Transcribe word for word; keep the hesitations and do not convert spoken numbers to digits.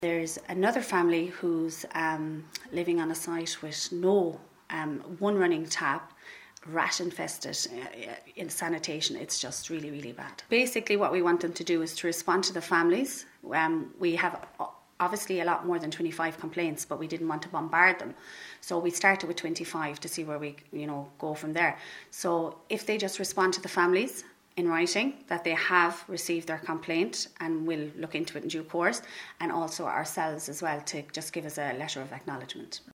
There's another family who's um, living on a site with no um, one running tap, rat infested uh, in sanitation. It's just really, really bad. Basically what we want them to do is to respond to the families. Um, we have obviously a lot more than twenty-five complaints, but we didn't want to bombard them. So we started with twenty-five to see where we, you know, go from there. So if they just respond to the families in writing that they have received their complaint, and we'll look into it in due course, and also ourselves as well to just give us a letter of acknowledgement.